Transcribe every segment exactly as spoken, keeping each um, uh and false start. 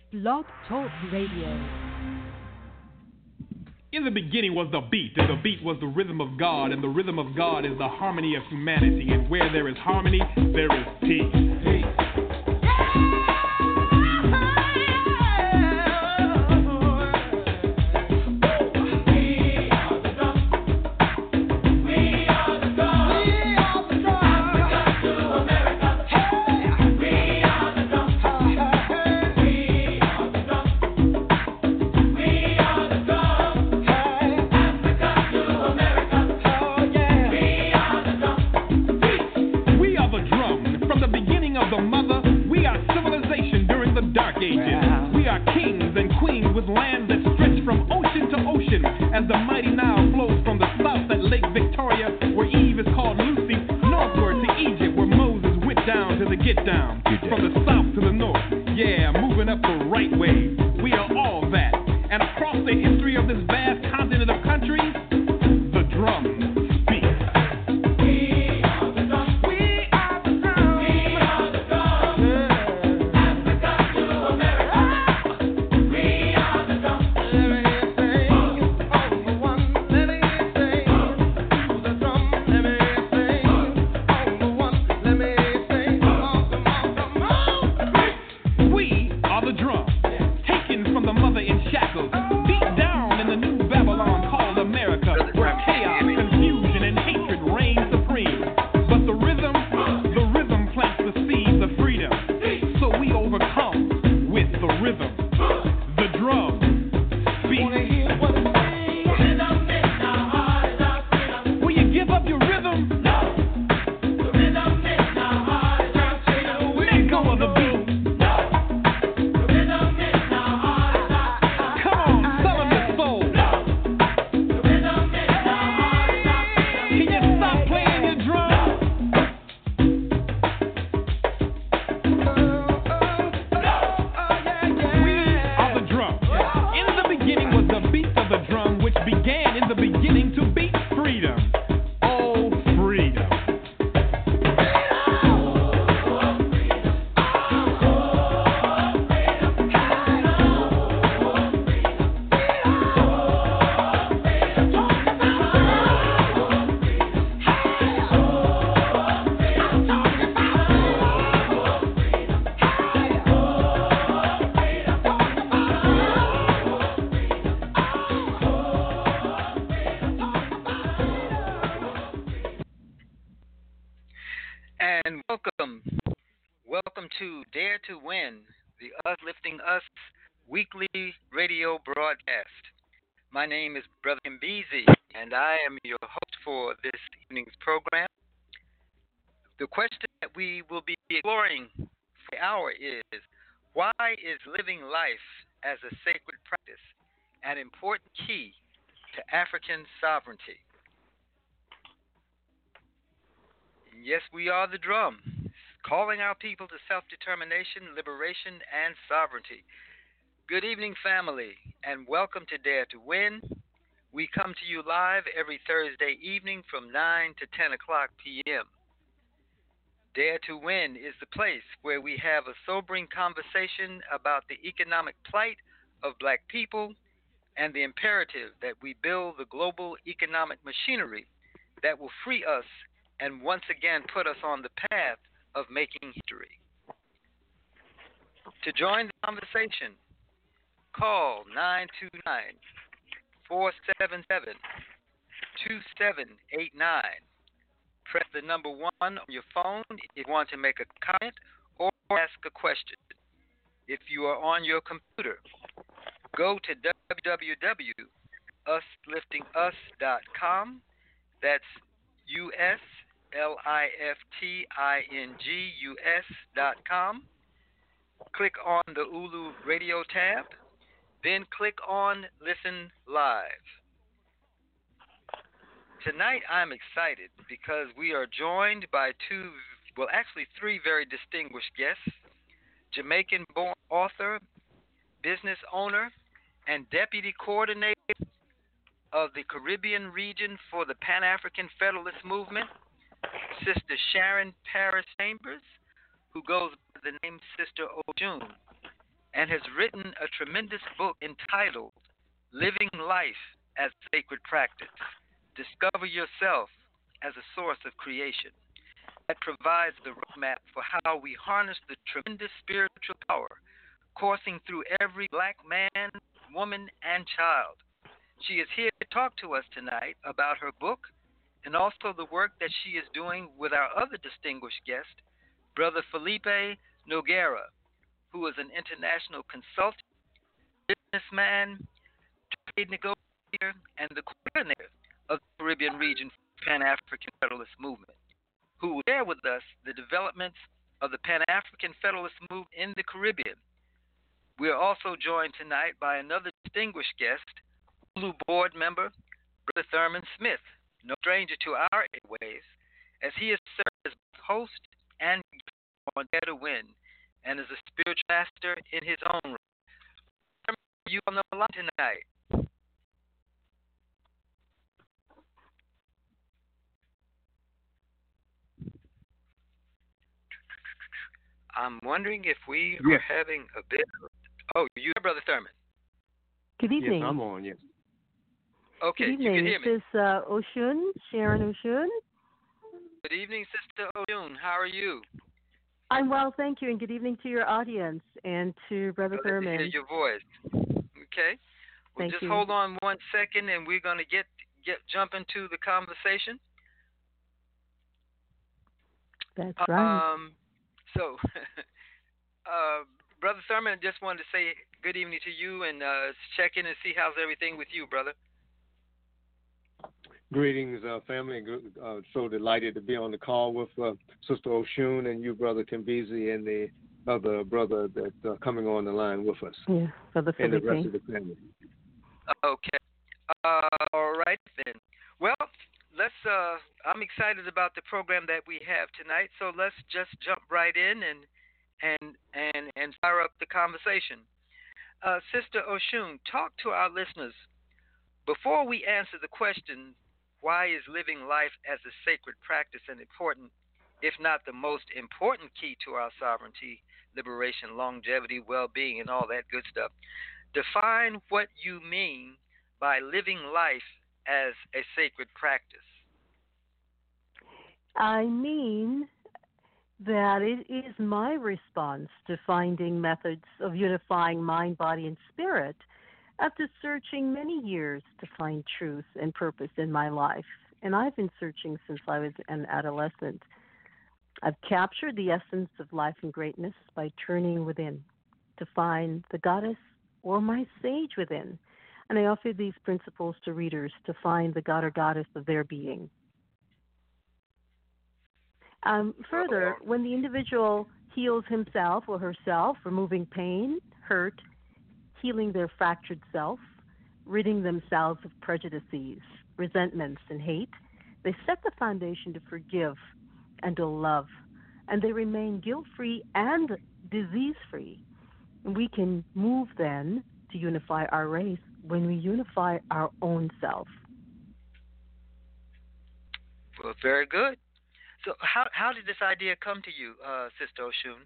Blog Talk Radio. In the beginning was the beat, and the beat was the rhythm of God, and the rhythm of God is the harmony of humanity, and where there is harmony, there is peace. Peace. As the mighty Nile flows from the south at Lake Victoria, where Eve is called Lucy, northward to Egypt, where Moses went down to the get down. From the south to the north, yeah, moving up the right way. We are all that. And across the history of this vast continent of countries, the drum. My name is Brother Mbizi, and I am your host for this evening's program. The question that we will be exploring for the hour is, why is living life as a sacred practice an important key to African sovereignty? Yes, we are the drum, calling our people to self-determination, liberation, and sovereignty. Good evening, family, and welcome to Dare to Win. We come to you live every Thursday evening from nine to ten o'clock p.m. Dare to Win is the place where we have a sobering conversation about the economic plight of black people and the imperative that we build the global economic machinery that will free us and once again put us on the path of making history. To join the conversation, call nine two nine, four seven seven, two seven eight nine. Press the number one on your phone if you want to make a comment or ask a question. If you are on your computer, go to w w w dot us lifting us dot com. That's U S L I F T I N G U S dot com. Click on the Ulu Radio tab. Then click on Listen Live. Tonight I'm excited because we are joined by two, well actually three very distinguished guests. Jamaican-born author, business owner, and deputy coordinator of the Caribbean region for the Pan-African Federalist Movement, Sister Sharon Paris Chambers, who goes by the name Sister Ojun. and has written a tremendous book entitled Living Life as Sacred Practice. Discover yourself as a source of creation. That provides the roadmap for how we harness the tremendous spiritual power coursing through every black man, woman, and child. She is here to talk to us tonight about her book and also the work that she is doing with our other distinguished guest, Brother Felipe Noguera, who is an international consultant, businessman, trade negotiator, and the coordinator of the Caribbean Region Pan-African Federalist Movement, who will share with us the developments of the Pan-African Federalist Movement in the Caribbean. We are also joined tonight by another distinguished guest, Hulu board member, Brother Thurman Smith, no stranger to our airways, as he has served as host and guest on Dare to Win, and is a spiritual master in his own right. Thurman, you on the line tonight. I'm wondering if we yes. are having a bit of... Oh, you, Brother Thurman. Good evening. Yes, I'm on, yes. Okay, good evening. You can hear me. This is uh, Oshun, Sharon Oshun. Good evening, Sister Oshun. How are you? I'm well, thank you, and good evening to your audience and to Brother Glad Thurman. to hear your voice. Okay. Well, Thank just you. hold on one second, and we're going to get get jump into the conversation. That's right. Um, so, uh, Brother Thurman, I just wanted to say good evening to you and uh, check in and see how's everything with you, brother. Greetings, uh, family. Uh, so delighted to be on the call with uh, Sister Oshun and you, Brother Kimbezi, and the other brother that's uh, coming on the line with us. Yeah, Brother And the Felipe. rest of the family. Okay. Uh, all right, then. Well, let's. Uh, I'm excited about the program that we have tonight, so let's just jump right in and and and and fire up the conversation. Uh, Sister Oshun, talk to our listeners before we answer the question, why is living life as a sacred practice an important, if not the most important key to our sovereignty, liberation, longevity, well-being, and all that good stuff? Define what you mean by living life as a sacred practice. I mean that it is my response to finding methods of unifying mind, body, and spirit after searching many years to find truth and purpose in my life. And I've been searching since I was an adolescent. I've captured the essence of life and greatness by turning within to find the goddess or my sage within. And I offer these principles to readers to find the god or goddess of their being. Um, further, when the individual heals himself or herself, removing pain, hurt, healing their fractured self, ridding themselves of prejudices, resentments, and hate, they set the foundation to forgive and to love, and they remain guilt-free and disease-free. We can move then to unify our race when we unify our own self. Well, very good. So how how did this idea come to you, uh, Sister Oshun?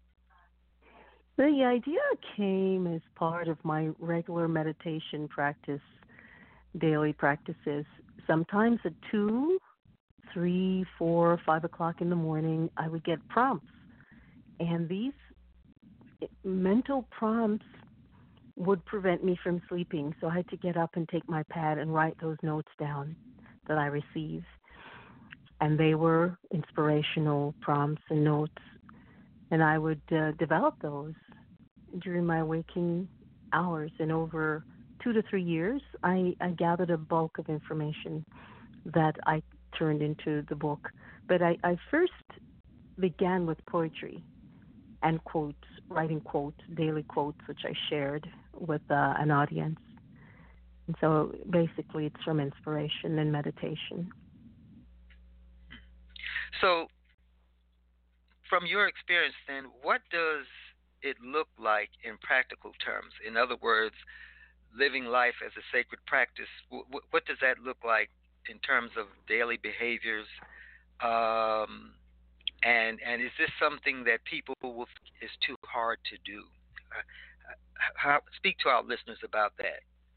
The idea came as part of my regular meditation practice, daily practices. Sometimes at two, three, four, five o'clock in the morning, I would get prompts. And these mental prompts would prevent me from sleeping, so I had to get up and take my pad and write those notes down that I received. And they were inspirational prompts and notes, and I would uh, develop those during my waking hours. And over two to three years, I, I gathered a bulk of information that I turned into the book. But I, I first began with poetry and quotes, writing quotes, daily quotes, which I shared with uh, an audience. And so basically it's from inspiration and meditation. So, from your experience then, what does it look like in practical terms? In other words, living life as a sacred practice, what, what does that look like in terms of daily behaviors? Um, and and is this something that people will think is too hard to do? Uh, how, speak to our listeners about that.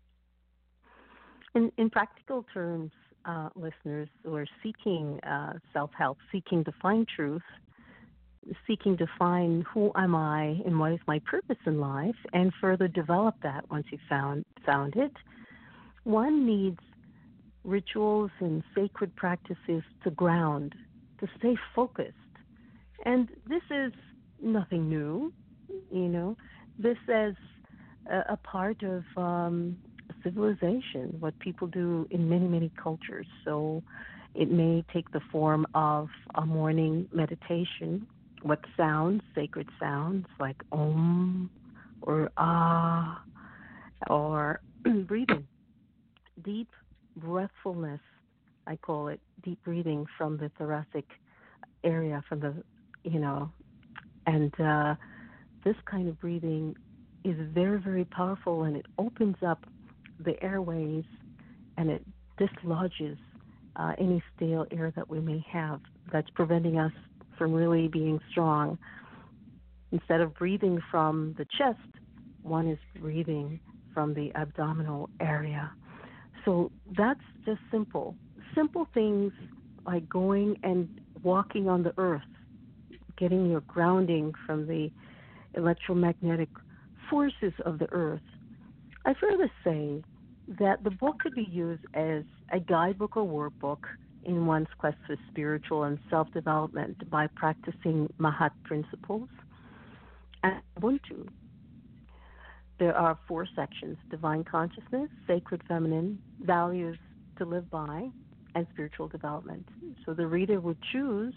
In, in practical terms, uh, listeners who are seeking uh, self-help, seeking to find truth, seeking to find who am I and what is my purpose in life, and further develop that once you've found found it, one needs rituals and sacred practices to ground, to stay focused. And this is nothing new, you know. This is a, a part of um, civilization, what people do in many, many cultures. So it may take the form of a morning meditation with sounds, sacred sounds like Om or Ah, or breathing, deep breathfulness, I call it, deep breathing from the thoracic area, from the, you know, and uh, this kind of breathing is very, very powerful, and it opens up the airways and it dislodges uh, any stale air that we may have that's preventing us from really being strong. Instead of breathing from the chest, one is breathing from the abdominal area. So that's just simple. Simple things like going and walking on the earth, getting your grounding from the electromagnetic forces of the earth. I further say that the book could be used as a guidebook or workbook in one's quest for spiritual and self-development by practicing Mahat principles and Ubuntu. There are four sections: divine consciousness, sacred feminine, values to live by, and spiritual development. So the reader would choose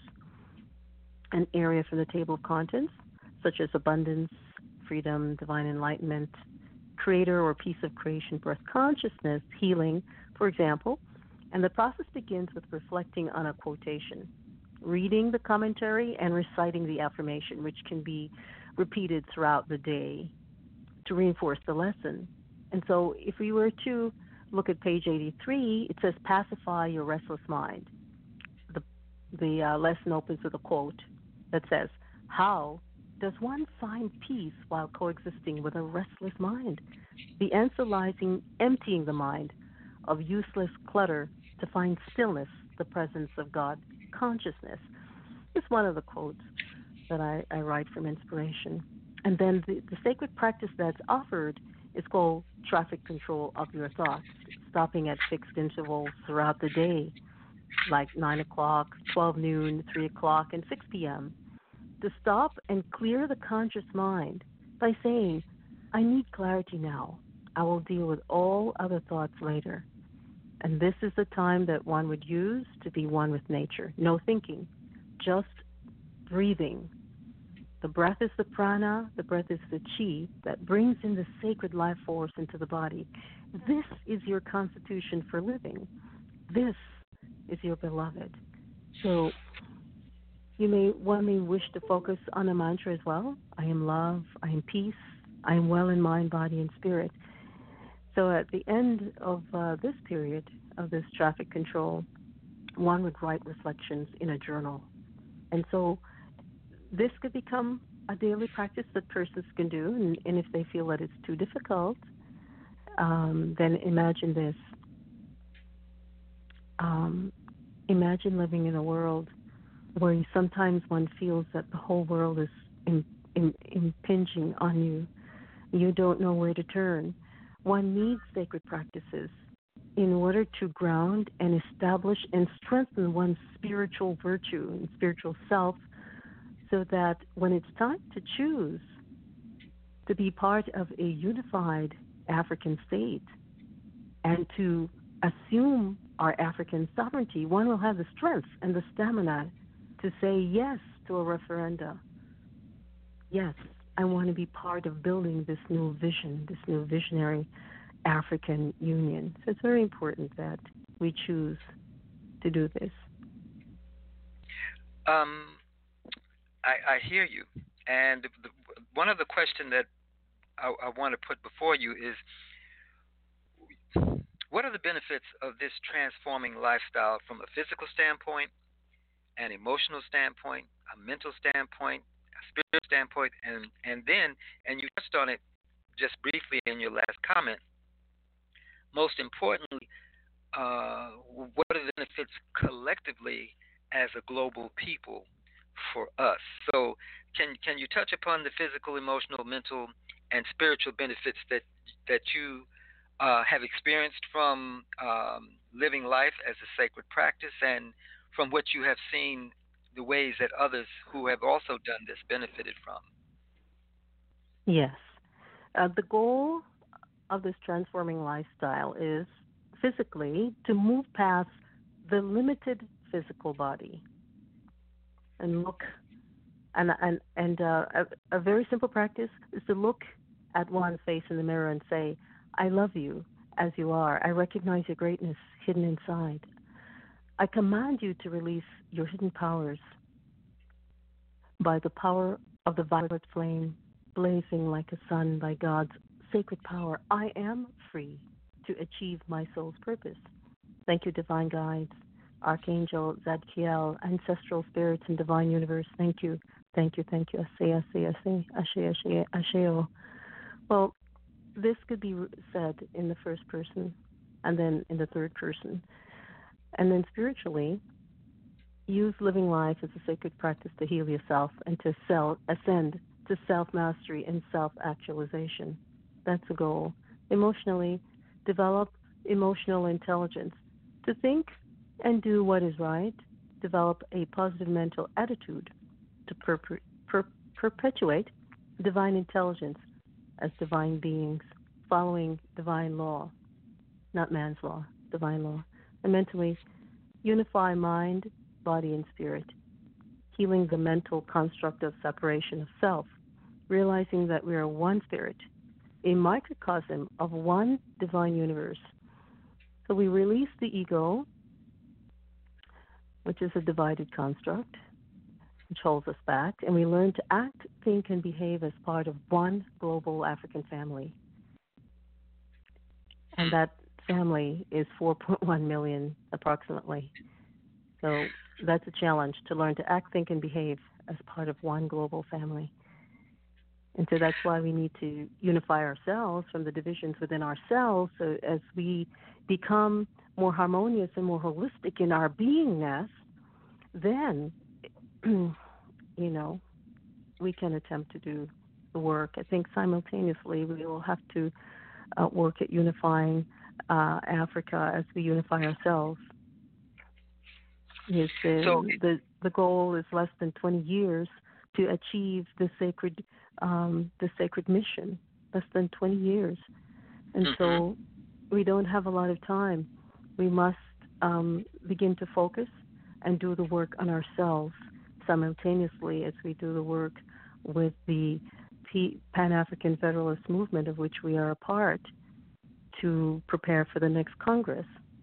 an area from the table of contents, such as abundance, freedom, divine enlightenment, creator or piece of creation, birth consciousness, healing, for example, and the process begins with reflecting on a quotation, reading the commentary, and reciting the affirmation, which can be repeated throughout the day to reinforce the lesson. And so if we were to look at page eighty-three, it says, pacify your restless mind. The, the uh, lesson opens with a quote that says, how does one find peace while coexisting with a restless mind? The answer lies in emptying the mind of useless clutter to find stillness, the presence of God consciousness. It's one of the quotes that I, I write from inspiration. And then the, the sacred practice that's offered is called traffic control of your thoughts, stopping at fixed intervals throughout the day, like nine o'clock, twelve noon, three o'clock, and six p.m., to stop and clear the conscious mind by saying, I need clarity now. I will deal with all other thoughts later. And this is the time that one would use to be one with nature. No thinking, just breathing. The breath is the prana, the breath is the chi that brings in the sacred life force into the body. This is your constitution for living. This is your beloved. So you may one may wish to focus on a mantra as well. I am love, I am peace, I am well in mind, body, and spirit. So at the end of uh, this period of this traffic control, one would write reflections in a journal. And so this could become a daily practice that persons can do, and, and if they feel that it's too difficult, um, then imagine this. Um, imagine living in a world where you, sometimes one feels that the whole world is in, in, impinging on you. You don't know where to turn. One needs sacred practices in order to ground and establish and strengthen one's spiritual virtue and spiritual self, so that when it's time to choose to be part of a unified African state and to assume our African sovereignty, one will have the strength and the stamina to say yes to a referenda. Yes, I want to be part of building this new vision, this new visionary African Union. So it's very important that we choose to do this. Um, I, I hear you. And the, one of the questions that I, I want to put before you is, what are the benefits of this transforming lifestyle from a physical standpoint, an emotional standpoint, a mental standpoint, a spiritual standpoint, and, and then, and you touched on it just briefly in your last comment, most importantly, uh, what are the benefits collectively as a global people for us? So, can can you touch upon the physical, emotional, mental, and spiritual benefits that that you uh, have experienced from um, living life as a sacred practice, and from what you have seen, the ways that others who have also done this benefited from? Yes. Uh, the goal of this transforming lifestyle is physically to move past the limited physical body and look and and and uh, a, a very simple practice is to look at one's face in the mirror and say, "I love you as you are. I recognize your greatness hidden inside. I command you to release your hidden powers by the power of the violet flame, blazing like a sun by God's sacred power. I am free to achieve my soul's purpose. Thank you, divine guides, Archangel Zadkiel, ancestral spirits, and divine universe. Thank you, thank you, thank you. Ashe, ashe, ashe, ashe, ashe, asheo." Well, this could be said in the first person, and then in the third person, and then spiritually. Use living life as a sacred practice to heal yourself and to self, ascend to self-mastery and self-actualization. That's the goal. Emotionally, develop emotional intelligence to think and do what is right. Develop a positive mental attitude to per- per- perpetuate divine intelligence as divine beings, following divine law, not man's law, divine law. And mentally, unify mind, body, and spirit, healing the mental construct of separation of self, realizing that we are one spirit, a microcosm of one divine universe. So we release the ego, which is a divided construct, which holds us back, and we learn to act, think, and behave as part of one global African family. And that family is four point one million approximately. So that's a challenge, to learn to act, think, and behave as part of one global family. And so that's why we need to unify ourselves from the divisions within ourselves, so as we become more harmonious and more holistic in our beingness, then, you know, we can attempt to do the work. I think simultaneously we will have to uh, work at unifying uh, Africa as we unify ourselves. Is the, So, the the goal is less than twenty years to achieve the sacred um, the sacred mission. Less than twenty years, and mm-hmm. so we don't have a lot of time. We must um, begin to focus and do the work on ourselves simultaneously as we do the work with the Pan-African Federalist Movement, of which we are a part, to prepare for the next Congress.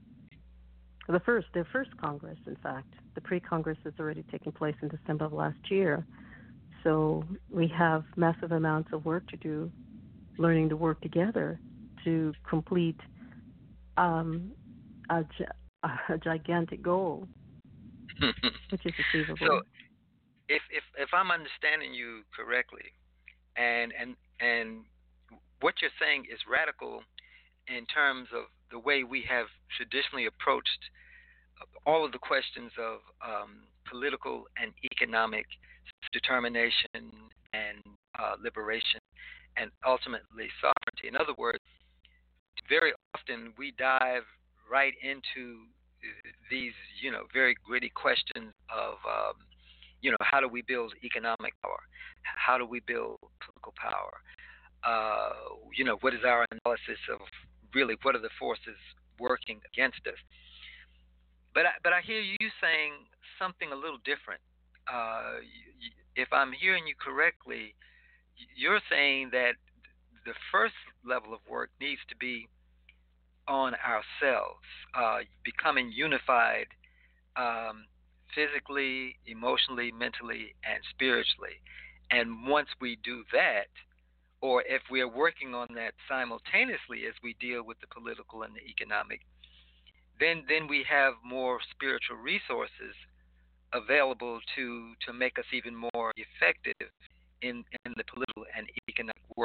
The first, their first Congress, in fact. The pre-Congress has already taken place in December of last year. So we have massive amounts of work to do, learning to work together to complete um, a, a gigantic goal, which is achievable. So, if if if I'm understanding you correctly, and and and what you're saying is radical in terms of the way we have traditionally approached all of the questions of um, political and economic determination and uh, liberation, and ultimately sovereignty. In other words, very often we dive right into these, you know, very gritty questions of, um, you know, how do we build economic power? How do we build political power? Uh, you know, what is our analysis of really what are the forces working against us? But I, but I hear you saying something a little different. Uh, if I'm hearing you correctly, you're saying that the first level of work needs to be on ourselves, uh, becoming unified um, physically, emotionally, mentally, and spiritually. And once we do that, or if we are working on that simultaneously as we deal with the political and the economic, then then we have more spiritual resources available to, to make us even more effective in, in the political and economic work that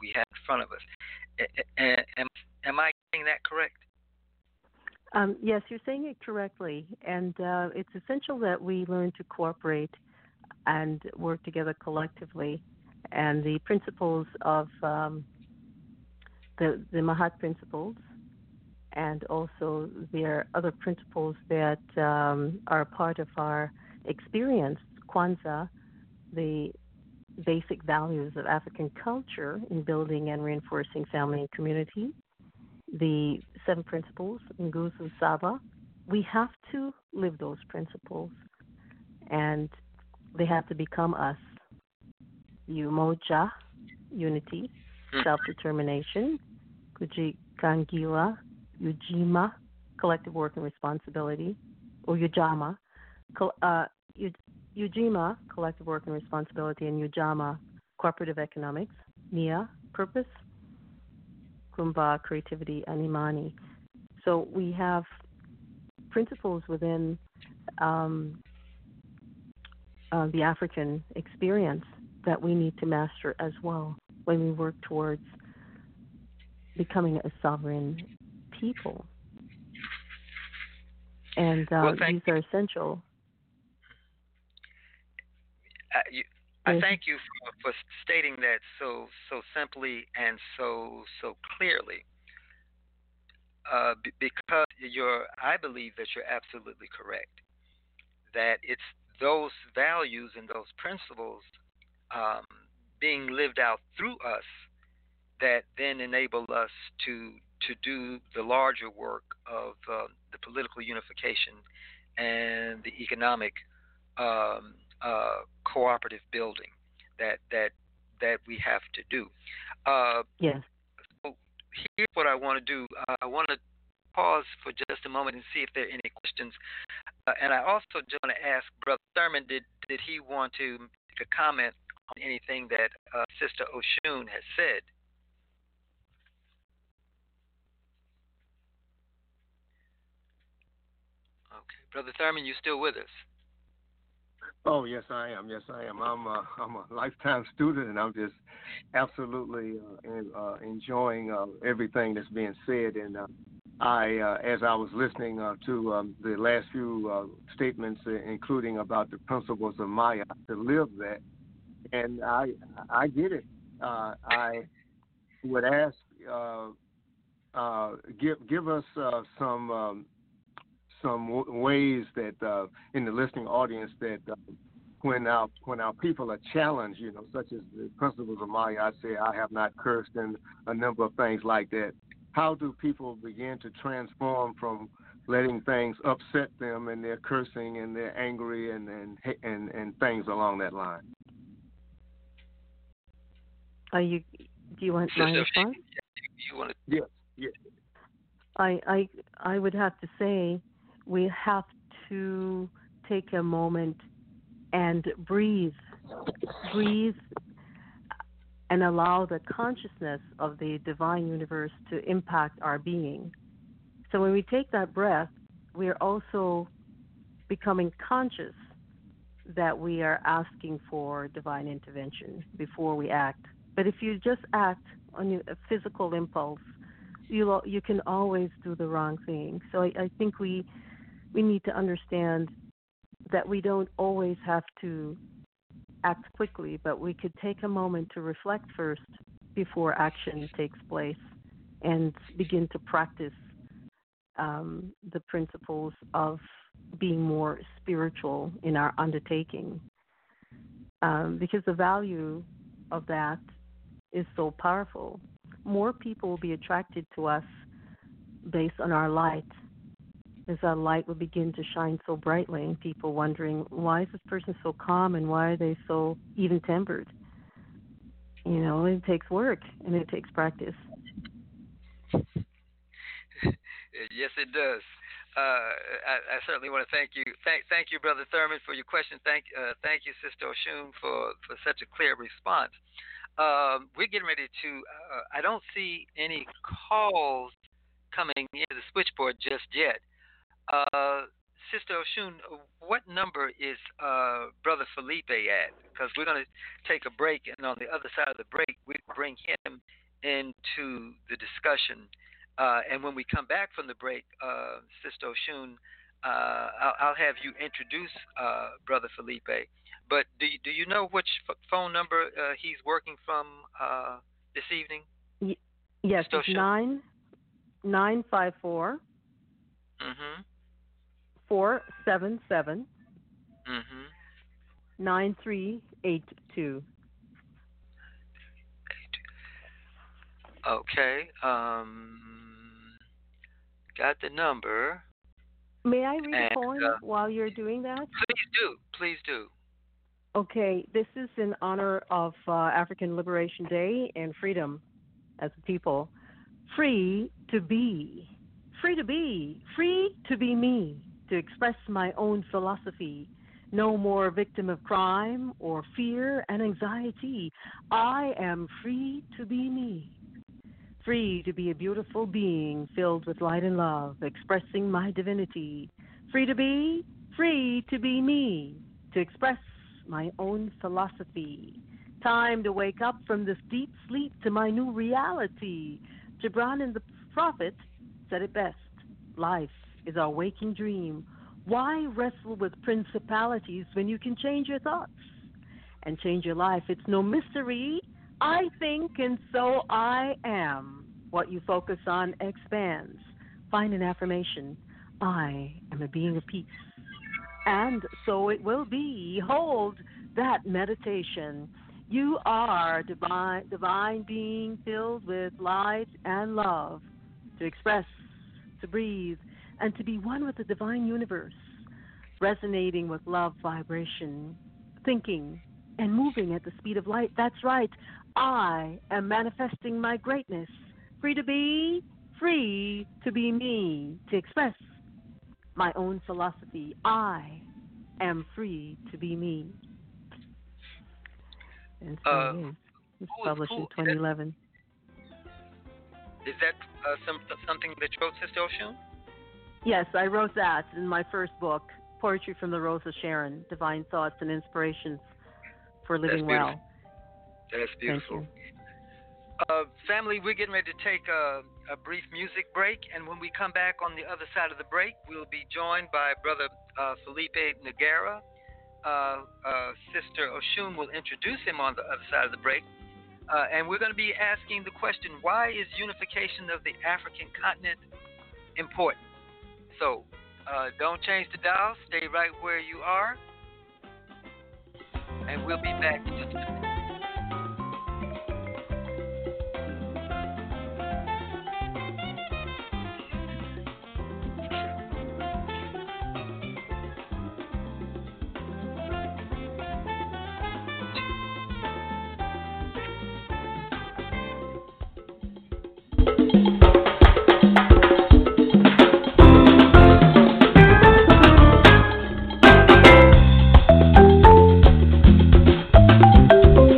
we have in front of us. A- a- Am, am I getting that correct? Um, yes, you're saying it correctly, and uh, it's essential that we learn to cooperate and work together collectively. And the principles of um, the the Mahat principles, and also there are other principles that um, are a part of our experience. Kwanzaa, the basic values of African culture in building and reinforcing family and community. The seven principles, Nguzo Saba, we have to live those principles, and they have to become us. Umoja, unity, self-determination. Kujikangiwa, Ujima, collective work and responsibility. Or Ujama, uh, Ujima, collective work and responsibility, and Ujama, cooperative economics. Nia, purpose. Kumba, creativity, and Imani. So we have principles within um, uh, the African experience that we need to master as well when we work towards becoming a sovereign people. And uh, well, these you. are essential. Uh, you, I thank you for, for stating that so so simply and so so clearly. Uh, b- because you're, I believe that you're absolutely correct. That it's those values and those principles um, being lived out through us that then enable us to to do the larger work of uh, the political unification and the economic um, uh, cooperative building that that that we have to do. Uh, yes. So here's what I want to do. Uh, I want to pause for just a moment and see if there are any questions. Uh, and I also just want to ask Brother Thurman, did did he want to make a comment on anything that uh, Sister Oshun has said? Okay, Brother Thurman, you still with us? Oh yes, I am. Yes, I am. I'm a, I'm a lifetime student, and I'm just absolutely uh, in, uh, enjoying uh, everything that's being said. And uh, I, uh, as I was listening uh, to um, the last few uh, statements, uh, including about the principles of Maya, to live that, and I, I get it. Uh, I would ask, uh, uh, give give us uh, some. Um, some w- ways that uh, in the listening audience that uh, when our when our people are challenged, you know, such as the principles of Maya, I say I have not cursed, and a number of things like that. How do people begin to transform from letting things upset them and they're cursing and they're angry and and and, and things along that line? Are you? Do you want my response? You want to? Yes. Yes. I I I would have to say, we have to take a moment and breathe, breathe and allow the consciousness of the divine universe to impact our being. So when we take that breath, we are also becoming conscious that we are asking for divine intervention before we act. But if you just act on a physical impulse, you you can always do the wrong thing. So I, I think we we need to understand that we don't always have to act quickly, but we could take a moment to reflect first before action takes place and begin to practice um, the principles of being more spiritual in our undertaking. Um, because the value of that is so powerful. More people will be attracted to us based on our light, as our light will begin to shine so brightly, and people wondering, why is this person so calm and why are they so even-tempered? You know, it takes work and it takes practice. Yes, it does. Uh, I, I certainly want to thank you. Thank, thank you, Brother Thurman, for your question. Thank, uh, thank you, Sister Oshun, for, for such a clear response. Um, we're getting ready to. Uh, I don't see any calls coming into the switchboard just yet. Uh, Sister Oshun, what number is uh, Brother Felipe at? Because we're going to take a break, and on the other side of the break, we bring him into the discussion. Uh, and when we come back from the break, uh, Sister Oshun, uh, I'll, I'll have you introduce uh, Brother Felipe. But do you, do you know which f- phone number uh, he's working from uh, this evening? Y- yes, Sister it's Oshun? nine nine five four Mm-hmm. four seven seven Mm-hmm. nine three eight two. Okay. Um, got the number. May I read And, a poem uh, while you're doing that? Please do. Please do. Okay, this is in honor of uh, African Liberation Day and freedom as a people. Free to be. Free to be. Free to be me. To express my own philosophy. No more victim of crime or fear and anxiety. I am free to be me. Free to be a beautiful being filled with light and love, expressing my divinity. Free to be, free to be me, to express my own philosophy. Time to wake up from this deep sleep to my new reality. Gibran and the Prophet said it best. Life is our waking dream. Why wrestle with principalities when you can change your thoughts and change your life? It's no mystery. I think, and so I am. What you focus on expands. Find an affirmation. I am a being of peace. And so it will be. Hold that meditation. You are a divine, divine being filled with light and love to express, to breathe, and to be one with the divine universe, resonating with love vibration, thinking and moving at the speed of light. That's right. I am manifesting my greatness. Free to be, free to be me, to express my own philosophy. I am free to be me. And so Uh, it is. It's who- published who- in twenty eleven. Is that uh, some, something that you wrote, Sister Oshun? Yes, I wrote that in my first book, Poetry from the Rose of Sharon, Divine Thoughts and Inspirations for Living That's Well. That's beautiful. Thank you. Uh, family, we're getting ready to take a, a brief music break, and when we come back on the other side of the break, we'll be joined by Brother uh, Felipe Noguera. Uh, uh, Sister Oshun will introduce him on the other side of the break, uh, and we're going to be asking the question, why is unification of the African continent important? So uh, don't change the dial, stay right where you are, and we'll be back in just a minute. Thank you.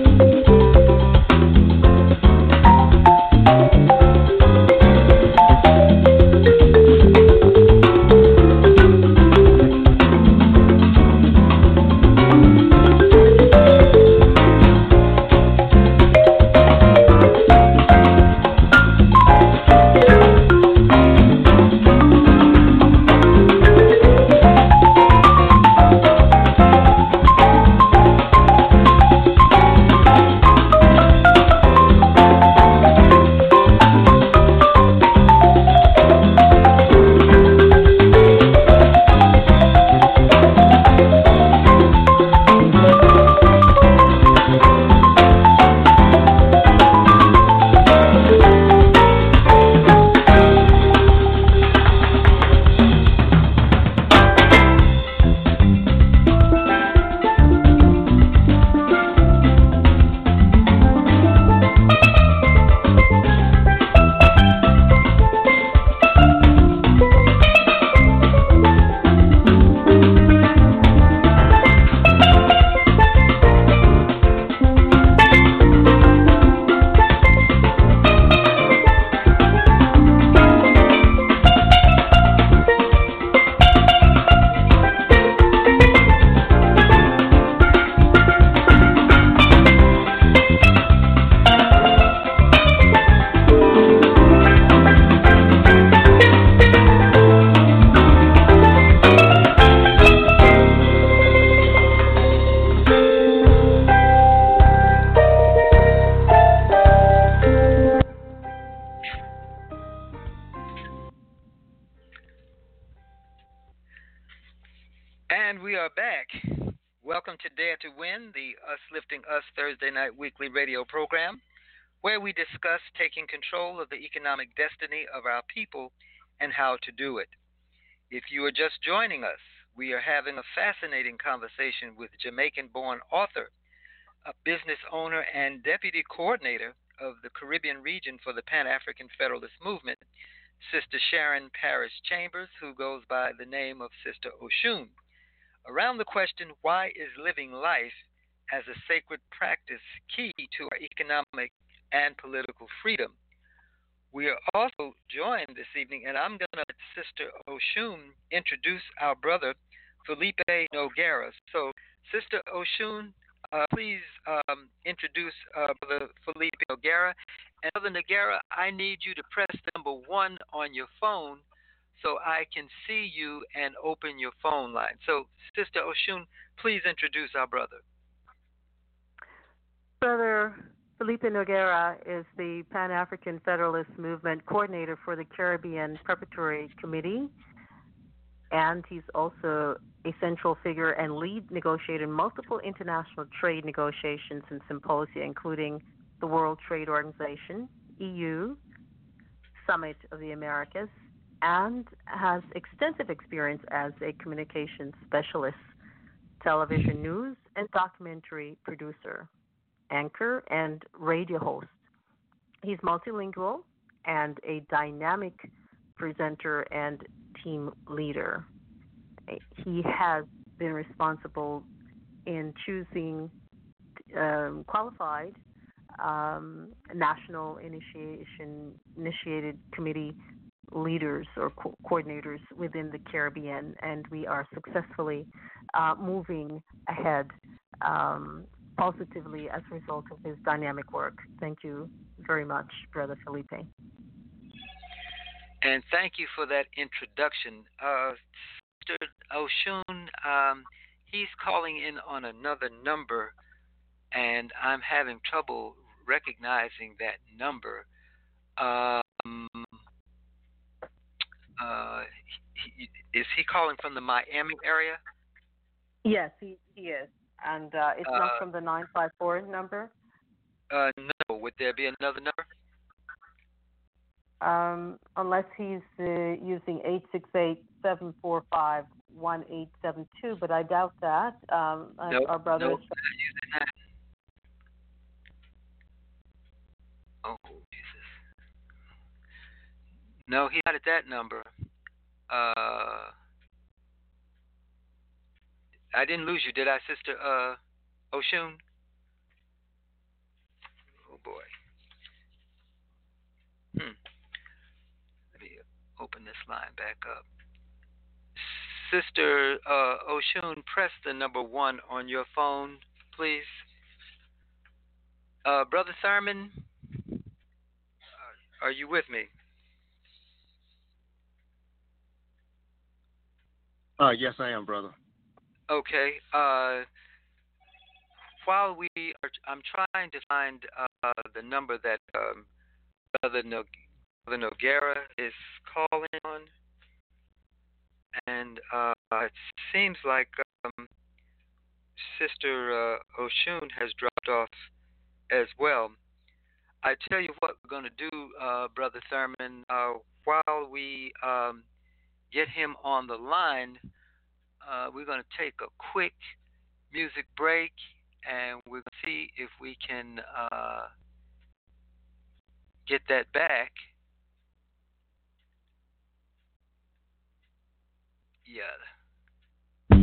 Dare to Win, the Us Lifting Us Thursday night weekly radio program, where we discuss taking control of the economic destiny of our people and how to do it. If you are just joining us, we are having a fascinating conversation with Jamaican-born author, a business owner, and deputy coordinator of the Caribbean region for the Pan-African Federalist Movement, Sister Sharon Parrish Chambers, who goes by the name of Sister Oshun, around the question, why is living life as a sacred practice key to our economic and political freedom? We are also joined this evening, and I'm going to let Sister Oshun introduce our brother, Felipe Noguera. So, Sister Oshun, uh, please um, introduce uh, Brother Felipe Noguera. And Brother Noguera, I need you to press number one on your phone so I can see you and open your phone line. So, Sister Oshun, please introduce our brother. Brother Felipe Noguera is the Pan-African Federalist Movement coordinator for the Caribbean Preparatory Committee, and he's also a central figure and lead negotiator in multiple international trade negotiations and symposia, including the World Trade Organization, E U, Summit of the Americas, and has extensive experience as a communications specialist, television news and documentary producer, anchor, and radio host. He's multilingual and a dynamic presenter and team leader. He has been responsible in choosing um, qualified um, national initiation initiated committee leaders or co- coordinators within the Caribbean, and we are successfully uh, moving ahead um, positively as a result of his dynamic work. Thank you very much, Brother Felipe. And thank you for that introduction. Uh, Sister Oshun, um, he's calling in on another number, and I'm having trouble recognizing that number. Um, uh, he, is he calling from the Miami area? Yes, he, he is. And uh, it's uh, not from the nine five four number? Uh, no. Would there be another number? Um, unless he's uh, using eight six eight, seven four five, one eight seven two, but I doubt that. Um, nope, our brother nope, is... not using that. Oh, Jesus. No, he's not at that number. Uh, I didn't lose you, did I, Sister uh, Oshun? Oh, boy. Hmm. Let me open this line back up. Sister uh, Oshun, press the number one on your phone, please. Uh, Brother Thurman, are you with me? Uh, yes, I am, brother. Okay. Uh, while we are, I'm trying to find uh, the number that um, Brother, no- Brother Noguera is calling on, and uh, it seems like um, Sister uh, Oshun has dropped off as well. I tell you what we're going to do, uh, Brother Thurman, uh, while we um, get him on the line, uh, we're going to take a quick music break, and we're going to see if we can uh, get that back. Yeah.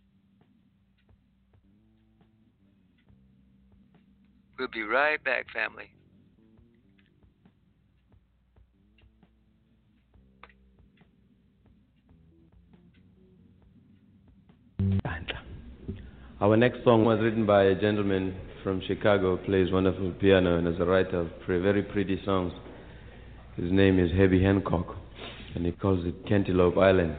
We'll be right back, family. Our next song was written by a gentleman from Chicago, plays wonderful piano and is a writer of very pretty songs. His name is Herbie Hancock, and he calls it Cantaloupe Island.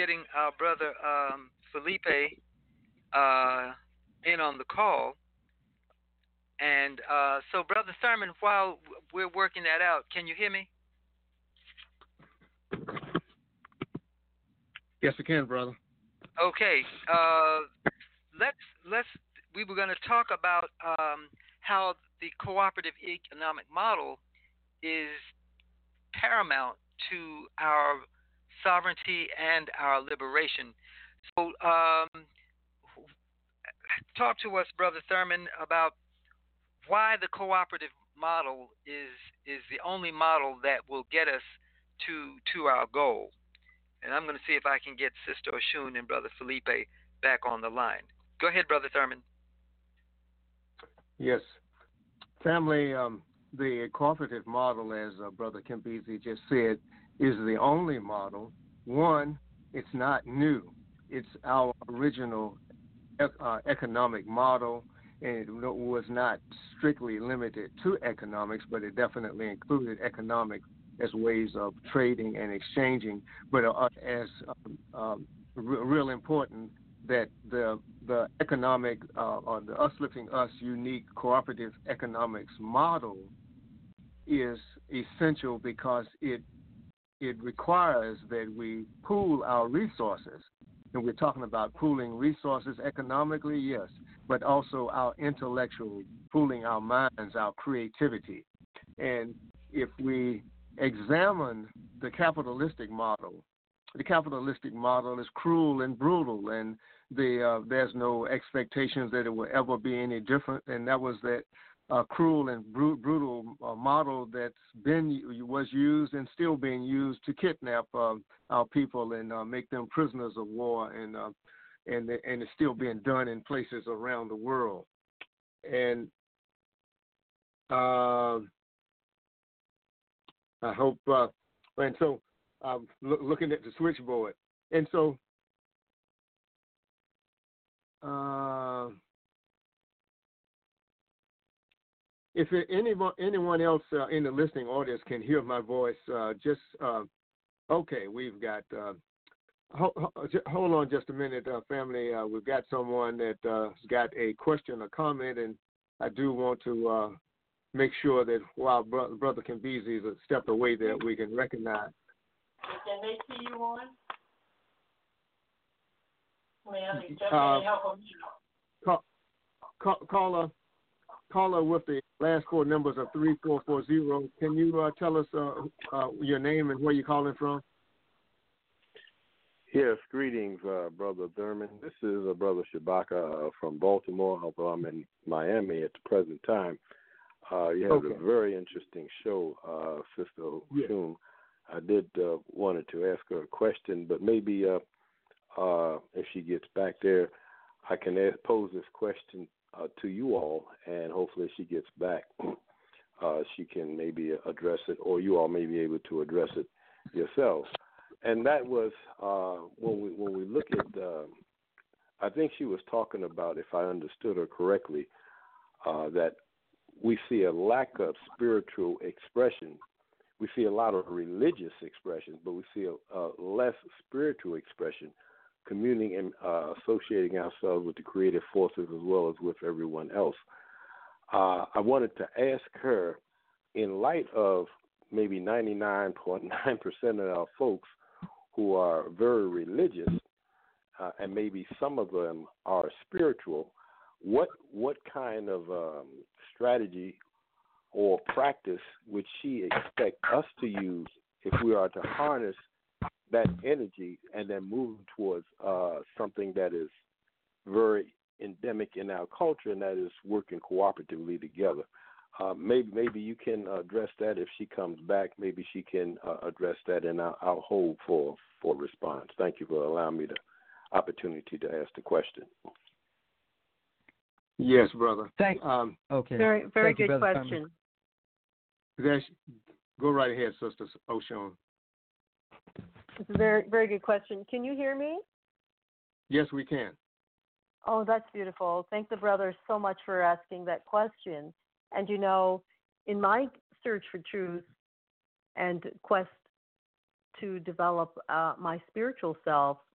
getting our brother um, Felipe uh, in on the call. And uh, so, Brother Thurman, while we're working that out, can you hear me? Yes, I can, brother. Okay. Uh, let's let's. We were going to talk about um, how the cooperative economic model is paramount to our sovereignty and our liberation. So, um, talk to us, Brother Thurman, about why the cooperative model is is the only model that will get us to to our goal. And I'm going to see if I can get Sister Oshun and Brother Felipe back on the line. Go ahead, Brother Thurman. Yes. Family, um, the cooperative model, as uh, Brother Kimbezi just said, is the only model. One, it's not new. It's our original uh, economic model, and it was not strictly limited to economics, but it definitely included economics as ways of trading and exchanging, but uh, as um, um, re- real important that the the economic uh, or the Us Lifting Us unique cooperative economics model is essential because it it requires that we pool our resources. And we're talking about pooling resources economically, yes, but also our intellectual, pooling our minds, our creativity. And if we examine the capitalistic model, the capitalistic model is cruel and brutal, and the uh, there's no expectations that it will ever be any different. And that was that uh, cruel and bru- brutal uh, model that's been was used and still being used to kidnap uh, our people and uh, make them prisoners of war, and uh, and and it's still being done in places around the world. And uh, I hope, uh, and so I'm lo- looking at the switchboard, and so uh, if it, anyone anyone else uh, in the listening audience can hear my voice, uh, just uh, okay, we've got. Uh, ho- ho- hold on just a minute, uh, family. Uh, we've got someone that uh, has got a question or comment, and I do want to. Uh, Make sure that while Brother, Brother Kimbezi is a step away, that we can recognize. Can they see you on? Uh, call, call, caller, caller with the last four numbers of three four four zero. Can you uh, tell us uh, uh, your name and where you're calling from? Yes, greetings, uh, Brother Thurman. This is uh, Brother Shabaka uh, from Baltimore, although I'm in Miami at the present time. Uh, you have okay. a very interesting show, uh, Sister Oshun. Yeah. I did uh, wanted to ask her a question, but maybe uh, uh, if she gets back there, I can ask, pose this question uh, to you all, and hopefully if she gets back, uh, she can maybe address it, or you all may be able to address it yourselves. And that was uh, when we when we look at, uh, I think she was talking about, if I understood her correctly, uh, that we see a lack of spiritual expression. We see a lot of religious expression, but we see a, a less spiritual expression, communing and uh, associating ourselves with the creative forces as well as with everyone else. Uh, I wanted to ask her, in light of maybe ninety-nine point nine percent of our folks who are very religious, uh, and maybe some of them are spiritual, what what kind of um, strategy or practice would she expect us to use if we are to harness that energy and then move towards uh, something that is very endemic in our culture, and that is working cooperatively together? Uh, maybe maybe you can address that if she comes back. Maybe she can uh, address that, and I'll, I'll hold for for response. Thank you for allowing me the opportunity to ask the question. Yes, brother. Thank. Um, okay. Very, very Thank good you, question. Go right ahead, Sister Oshun. It's a very, very good question. Can you hear me? Yes, we can. Oh, that's beautiful. Thank the brothers so much for asking that question. And you know, in my search for truth and quest to develop uh, my spiritual self,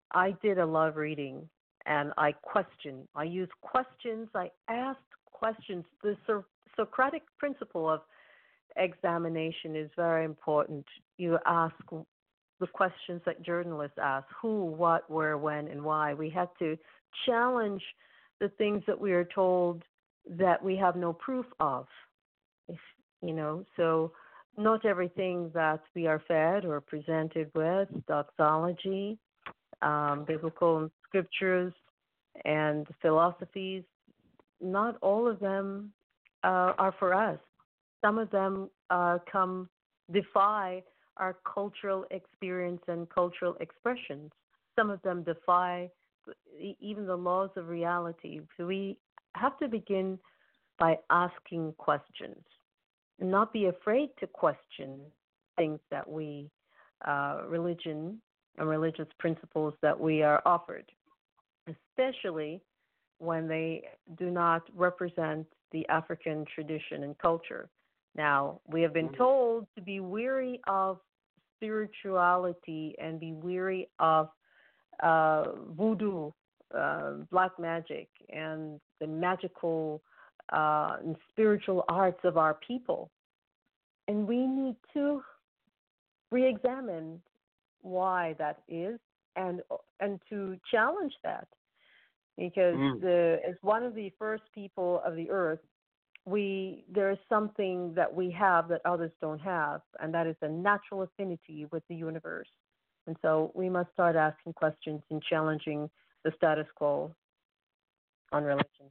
I did a lot of reading, and I questioned. I used questions. I asked questions. The so- Socratic principle of examination is very important. You ask the questions that journalists ask: who, what, where, when, and why. We have to challenge the things that we are told that we have no proof of. If, you know, so not everything that we are fed or presented with, doxology, um, biblical scriptures, and philosophies, not all of them uh, are for us. Some of them uh, come defy our cultural experience and cultural expressions. Some of them defy even the laws of reality. So we have to begin by asking questions and not be afraid to question things that we, uh, religion and religious principles that we are offered, especially when they do not represent the African tradition and culture. Now, we have been told to be weary of spirituality and be weary of uh, voodoo, uh, black magic, and the magical uh, and spiritual arts of our people. And we need to re-examine why that is and and to challenge that. Because mm. the, as one of the first people of the earth, we there is something that we have that others don't have, and that is a natural affinity with the universe. And so we must start asking questions and challenging the status quo on religion.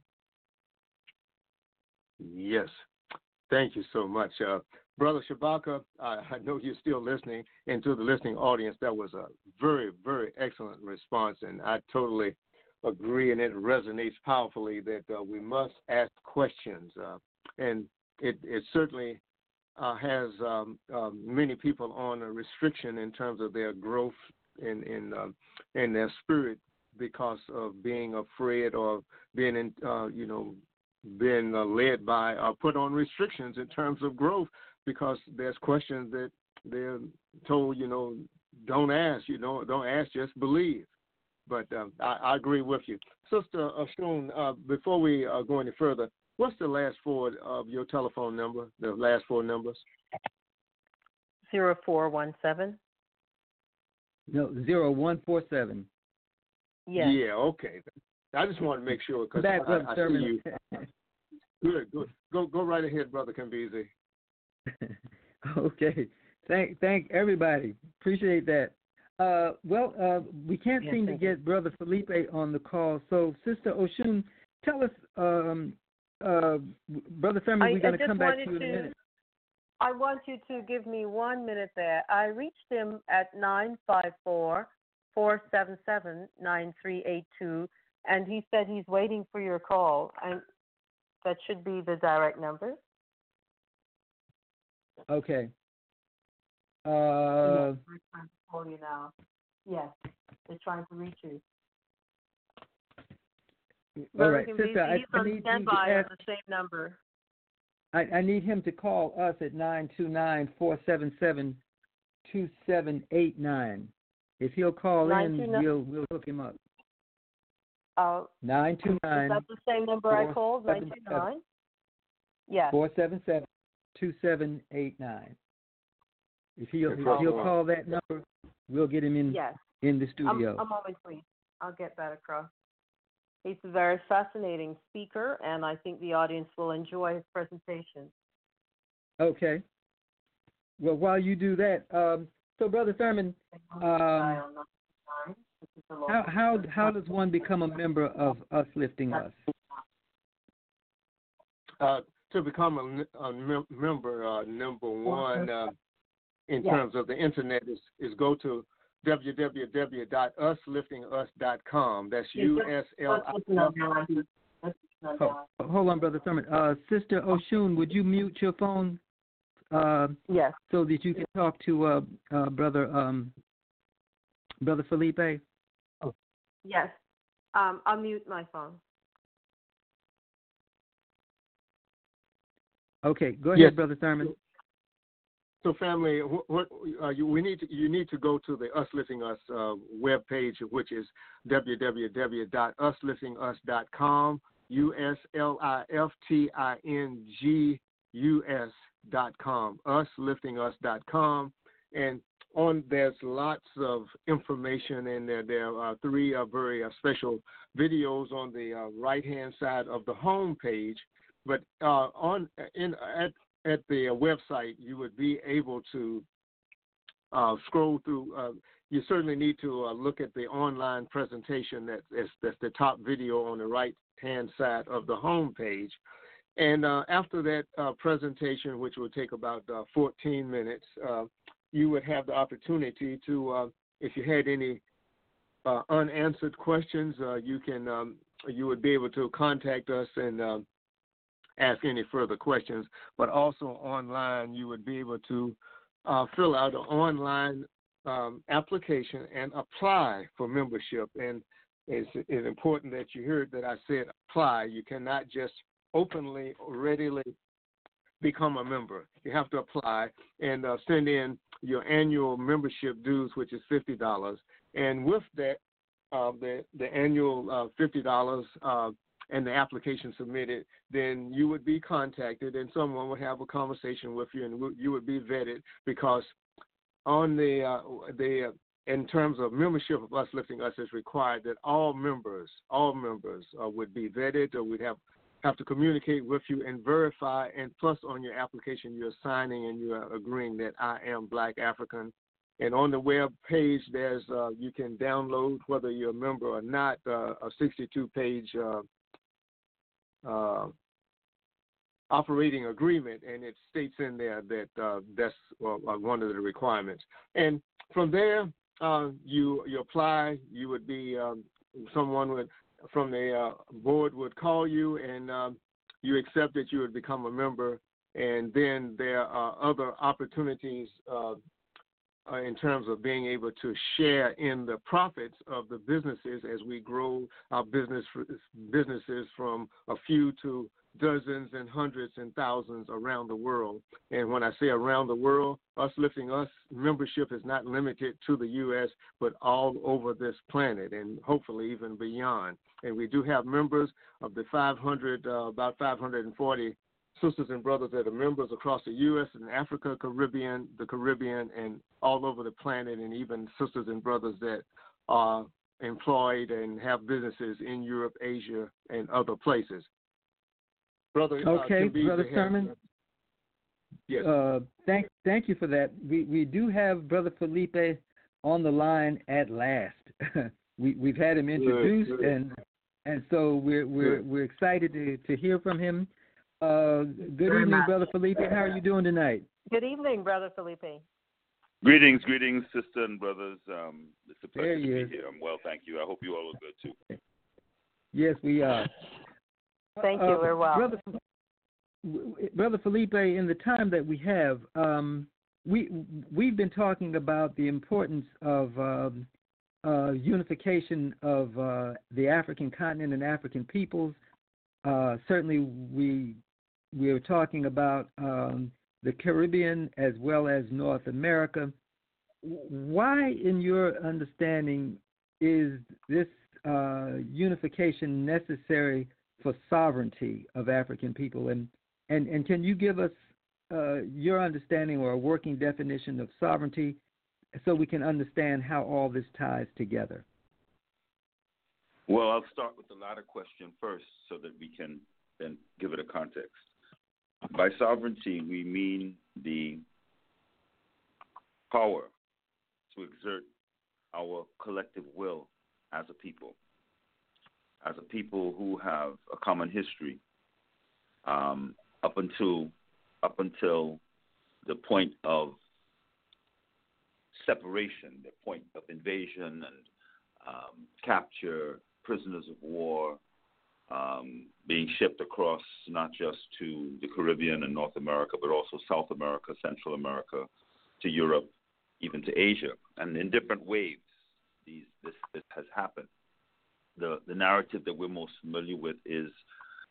Yes. Thank you so much. Uh, Brother Shabaka, I, I know you're still listening, and to the listening audience, that was a very, very excellent response, and I totally agree, and it resonates powerfully that uh, we must ask questions. Uh, and it, it certainly uh, has um, uh, many people on a restriction in terms of their growth in, in, um, in their spirit because of being afraid or being, in, uh, you know, being uh, led by or put on restrictions in terms of growth because there's questions that they're told, you know, don't ask, you know, don't ask, just believe. But um, I, I agree with you. Sister Oshun, uh, before we uh, go any further, what's the last four of your telephone number, the last four numbers? zero four one seven. No, zero one four seven. Yes. Yeah, okay. I just want to make sure because Back, I, I see you. Good, good. Go, go right ahead, Brother Kambizi. Okay. Thank, thank everybody. Appreciate that. Uh, well, uh, we can't yes, seem to get you. Brother Felipe on the call. So, Sister Oshun, tell us, um, uh, Brother Femi, we're going to come back to you in a minute. I want you to give me one minute there. I reached him at nine five four, four seven seven, nine three eight two, and he said he's waiting for your call, and that should be the direct number. Okay. Uh, yes, we're trying to call you now. Yes, they're trying to reach you. All right, Sister, he's I, I on need standby you on the same number. I, I need him to call us at nine two nine, four seven seven, two seven eight nine. If he'll call in, we'll we'll hook him up. Uh, nine two nine. Is that the same number I called? nine two nine? Yes. four seven seven, two seven eight nine. If he'll, if he'll call that number, we'll get him in, yes. in the studio. A moment, please. I'll get that across. He's a very fascinating speaker, and I think the audience will enjoy his presentation. Okay. Well, while you do that, um, so Brother Thurman, um, how how how does one become a member of Us Lifting Us? Uh, to become a, a mem- member, uh, number one, uh, in yes. terms of the internet, is, is go to w w w dot us lifting us dot com. That's U S L I. Hold on, Brother Thurman. Uh, Sister Oshun, would you mute your phone? Uh, yes. So that you can talk to uh, uh, Brother um, Brother Felipe. Oh. Yes. Um, I'll mute my phone. Okay, go ahead, yes. Brother Thurman. So, family, what, what uh, you, we need to, you need to go to the Us Lifting Us uh, webpage, which is w w w dot us lifting us dot com, U S L I F T I N G U S dot com, us lifting us dot com. And on there's lots of information, and there, there are three uh, very uh, special videos on the uh, right-hand side of the home page. But uh, on in at At the uh, website, you would be able to uh, scroll through. Uh, you certainly need to uh, look at the online presentation that is that's the top video on the right-hand side of the home page. And uh, after that uh, presentation, which will take about uh, fourteen minutes, uh, you would have the opportunity to, uh, if you had any uh, unanswered questions, uh, you can um, you would be able to contact us and uh, ask any further questions. But also online, you would be able to uh, fill out an online um, application and apply for membership. And it's, it's important that you heard that I said apply. You cannot just openly or readily become a member. You have to apply and uh, send in your annual membership dues, which is fifty dollars. And with that, uh, the, the annual uh, fifty dollars uh, and the application submitted, then you would be contacted and someone would have a conversation with you, and you would be vetted, because on the uh, the uh, in terms of membership of Us Lifting Us, is required that all members all members uh, would be vetted, or would have have to communicate with you and verify. And plus, on your application, you're signing and you're agreeing that I am Black African. And on the web page, there's uh, you can download, whether you're a member or not, uh, a sixty-two page uh, Uh, operating agreement, and it states in there that uh, that's well, one of the requirements. And from there, uh, you you apply. You would be um, someone would from the uh, board would call you, and um, you accept that you would become a member. And then there are other opportunities uh, uh, in terms of being able to share in the profits of the businesses as we grow our business businesses from a few to dozens and hundreds and thousands around the world. And when I say around the world, Us Lifting Us membership is not limited to the U S, but all over this planet, and hopefully even beyond. And we do have members of the five hundred, uh, about five hundred forty sisters and brothers that are members across the U S and Africa, Caribbean, the Caribbean, and all over the planet, and even sisters and brothers that are employed and have businesses in Europe, Asia, and other places. Brother, okay, uh, Brother Sermon. Yes. Uh, thank, thank you for that. We we do have Brother Felipe on the line at last. we we've had him introduced, good, good. and and so we're we're good. we're excited to, to hear from him. Uh, good Very evening, much. Brother Felipe. How are you doing tonight? Good evening, Brother Felipe. Greetings, greetings, sister and brothers. Um, it's a pleasure there to be is. here. I'm well, thank you. I hope you all are good too. Yes, we are. Thank you. Uh, We're well. Brother, Brother Felipe, in the time that we have, um, we we've been talking about the importance of um, uh, unification of uh, the African continent and African peoples. Uh, certainly, we we are talking about um, the Caribbean as well as North America. Why, in your understanding, is this uh, unification necessary for sovereignty of African people? And and, and can you give us uh, your understanding or a working definition of sovereignty so we can understand how all this ties together? Well, I'll start with the latter question first so that we can then give it a context. By sovereignty, we mean the power to exert our collective will as a people, as a people who have a common history um, up until up until the point of separation, the point of invasion and um, capture, prisoners of war, um, being shipped across not just to the Caribbean and North America, but also South America, Central America, to Europe, even to Asia. And in different waves, these, this, this has happened. The, the narrative that we're most familiar with is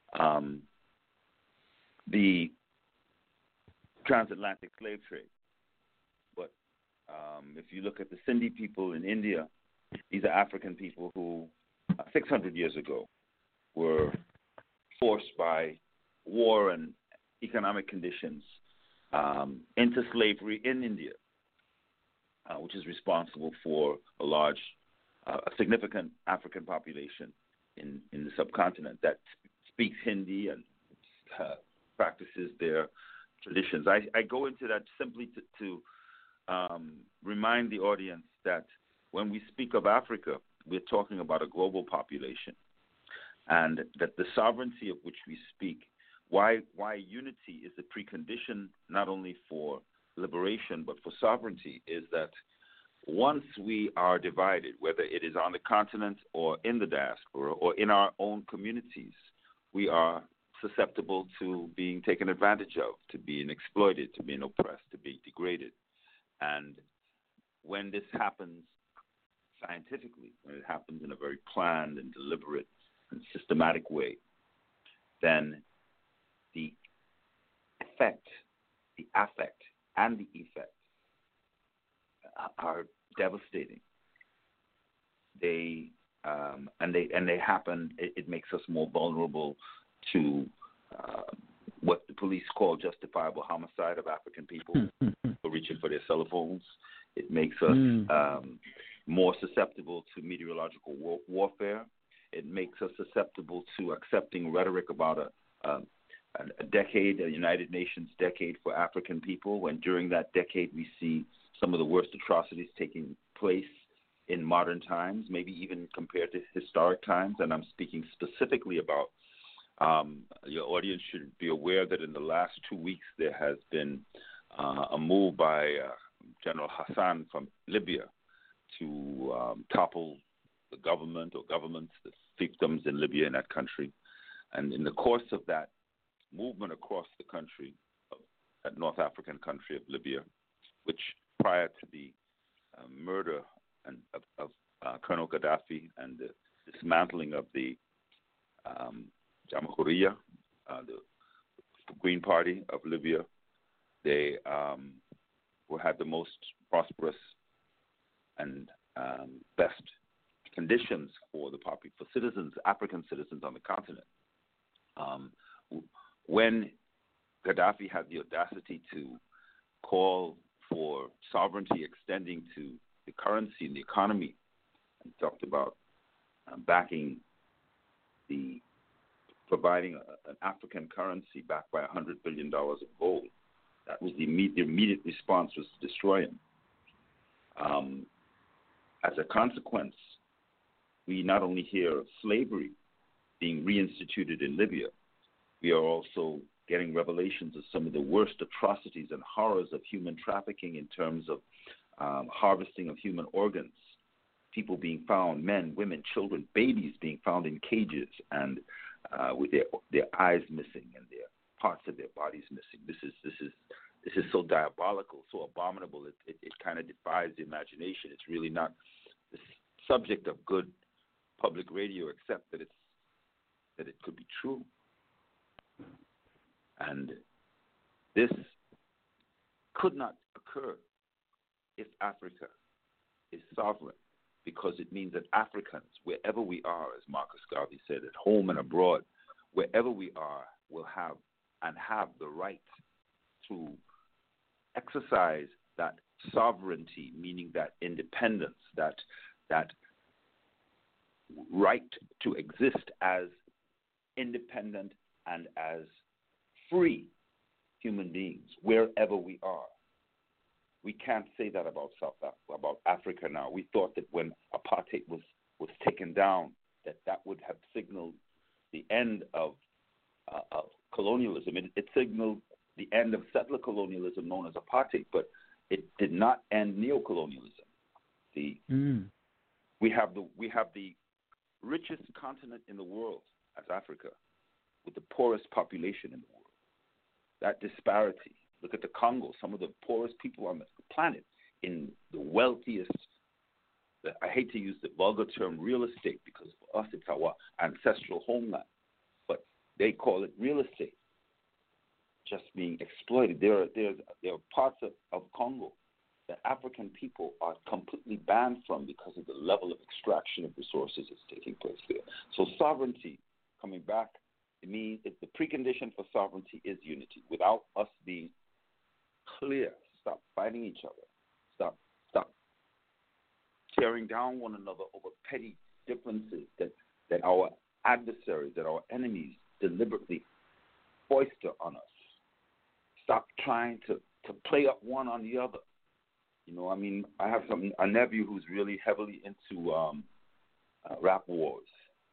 um, the transatlantic slave trade, Um, if you look at the Sindhi people in India, these are African people who uh, six hundred years ago were forced by war and economic conditions um, into slavery in India, uh, which is responsible for a large, uh, a significant African population in, in the subcontinent that speaks Hindi and uh, practices their traditions. I, I go into that simply to, to um, remind the audience that when we speak of Africa, we're talking about a global population, and that the sovereignty of which we speak, why why unity is the precondition not only for liberation but for sovereignty, is that once we are divided, whether it is on the continent or in the diaspora or in our own communities, we are susceptible to being taken advantage of, to being exploited, to being oppressed, to being degraded. And when this happens scientifically, when it happens in a very planned and deliberate and systematic way, then the effect, the affect, and the effect are devastating. They um, and they and they happen. It, it makes us more vulnerable to uh, what the police call justifiable homicide of African people for reaching for their cell phones. It makes us mm. um, more susceptible to meteorological war- warfare. It makes us susceptible to accepting rhetoric about a, a, a decade, a United Nations decade for African people, when during that decade we see some of the worst atrocities taking place in modern times, maybe even compared to historic times. And I'm speaking specifically about, um, your audience should be aware that in the last two weeks there has been uh, a move by uh, General Hassan from Libya to um, topple the government or governments, the fiefdoms in Libya, in that country. And in the course of that movement across the country, that North African country of Libya, which prior to the uh, murder and, of, of uh, Colonel Gaddafi and the dismantling of the um, Jamahuriya, uh, the Green Party of Libya, they um, were, had the most prosperous and um, best conditions for the popu- for citizens, African citizens on the continent. Um, when Gaddafi had the audacity to call for sovereignty extending to the currency and the economy, and talked about uh, backing the providing a, an African currency backed by one hundred billion dollars of gold, that was the immediate, the immediate response was to destroy him. Um, as a consequence, we not only hear of slavery being reinstituted in Libya, we are also getting revelations of some of the worst atrocities and horrors of human trafficking in terms of um, harvesting of human organs, people being found, men, women, children, babies being found in cages and uh, with their their eyes missing and their parts of their bodies missing. This is this is this is so diabolical, so abominable. It it, it kind of defies the imagination. It's really not the subject of good public radio, except that it's that it could be true. And this could not occur if Africa is sovereign, because it means that Africans, wherever we are, as Marcus Garvey said, at home and abroad, wherever we are, will have and have the right to exercise that sovereignty, meaning that independence, that that right to exist as independent and as free human beings wherever we are. We can't say that about South Africa, about Africa now. We thought that when apartheid was, was taken down, that that would have signaled the end of, uh, of colonialism. It, it signaled the end of settler colonialism known as apartheid, but it did not end neocolonialism. The mm. we have the we have the richest continent in the world as Africa, with the poorest population in the world. That disparity. Look at the Congo, some of the poorest people on the planet, in the wealthiest, I hate to use the vulgar term real estate, because for us it's our ancestral homeland, but they call it real estate, just being exploited. There are, there are, there are parts of, of Congo that African people are completely banned from because of the level of extraction of resources that's taking place there. So sovereignty, coming back, it means it's the precondition for sovereignty is unity. Without us being clear, stop fighting each other, stop, stop tearing down one another over petty differences that, that our adversaries, that our enemies deliberately foster on us. Stop trying to, to play up one on the other. You know, I mean, I have some a nephew who's really heavily into um, uh, rap wars,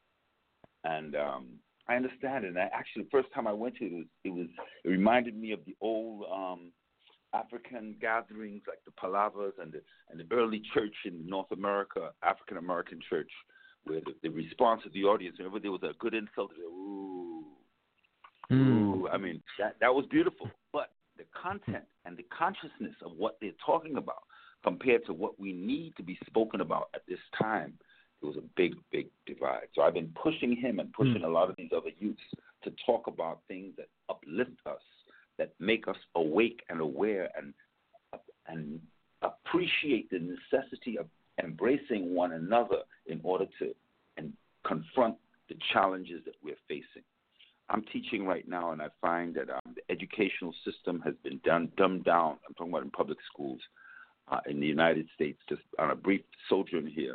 and um, I understand it. And I, actually, the first time I went to it, it was, it was it reminded me of the old um, African gatherings, like the palavas and the and the early church in North America, African American church, where the, the response of the audience, whenever there was a good insult, they, ooh, mm. ooh. I mean, that that was beautiful, but the content and the consciousness of what they're talking about compared to what we need to be spoken about at this time, it was a big, big divide. So I've been pushing him and pushing mm. a lot of these other youths to talk about things that uplift us, that make us awake and aware and and appreciate the necessity of embracing one another in order to and confront the challenges that we're facing. I'm teaching right now, and I find that um, the educational system has been done, dumbed down. I'm talking about in public schools uh, in the United States, just on a brief sojourn here.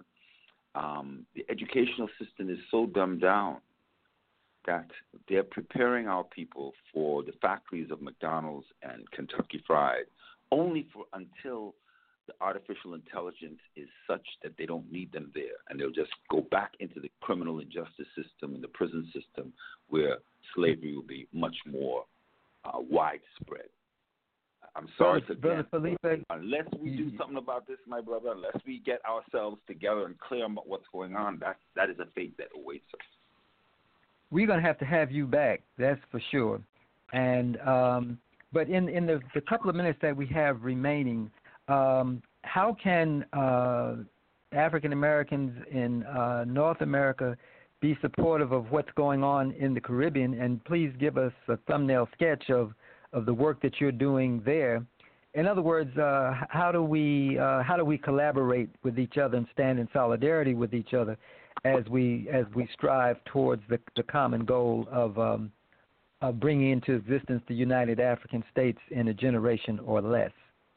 Um, the educational system is so dumbed down that they're preparing our people for the factories of McDonald's and Kentucky Fried only for until the artificial intelligence is such that they don't need them there, and they'll just go back into the criminal and justice system and the prison system where slavery will be much more uh, widespread. I'm sorry brother, to brother Felipe, unless we do something about this, my brother, unless we get ourselves together and clear about what's going on, that that is a fate that awaits us. We're going to have to have you back, that's for sure. And um, but in, in the, the couple of minutes that we have remaining, um, how can uh, African Americans in uh, North America be supportive of what's going on in the Caribbean? And please give us a thumbnail sketch of, of the work that you're doing there. In other words, uh, how do we uh, how do we collaborate with each other and stand in solidarity with each other as we as we strive towards the, the common goal of, um, of bringing into existence the United African States in a generation or less?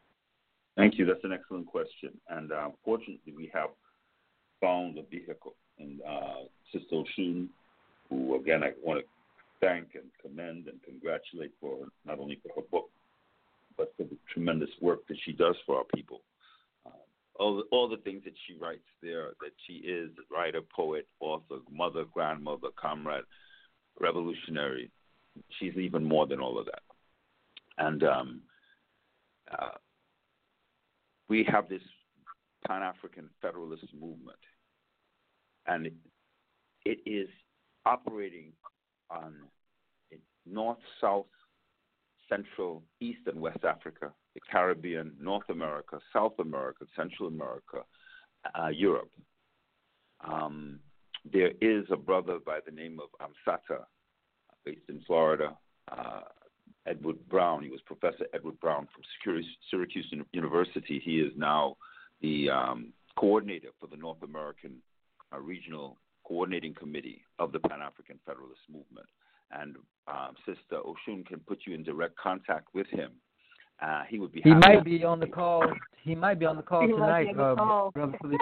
Thank you. That's an excellent question. And uh, fortunately, we have found a vehicle. And uh, Sister Oshun, who, again, I want to thank and commend and congratulate for not only for her book, but for the tremendous work that she does for our people. Uh, all, the, all the things that she writes there, that she is a writer, poet, author, mother, grandmother, comrade, revolutionary. She's even more than all of that. And um, uh, we have this Pan-African Federalist movement, and it, it is operating on North, South, Central, East, and West Africa, the Caribbean, North America, South America, Central America, uh, Europe. Um, there is a brother by the name of Amsata, based in Florida, uh, Edward Brown. He was Professor Edward Brown from Syracuse University. He is now the um, coordinator for the North American uh, Regional Coordinating Committee of the Pan-African Federalist Movement. And um, Sister Oshun can put you in direct contact with him. Uh, he would be. He happy might to- be on the call. He might be on the call He might tonight, be on the uh, call. Brother Felipe.